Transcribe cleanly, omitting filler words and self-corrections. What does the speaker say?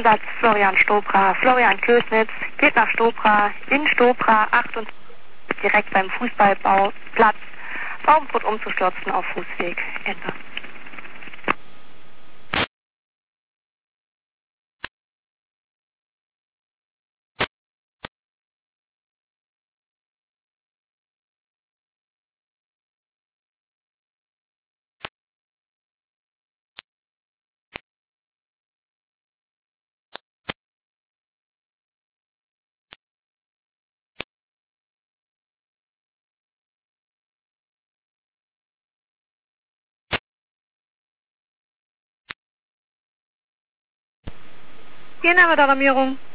Einsatz Florian Stopra. Florian Kösnitz geht nach Stopra, in Stopra 28, direkt beim Fußballbauplatz. Baum droht umzustürzen auf Fußweg. Ende. Ihr Name der Alarmierung?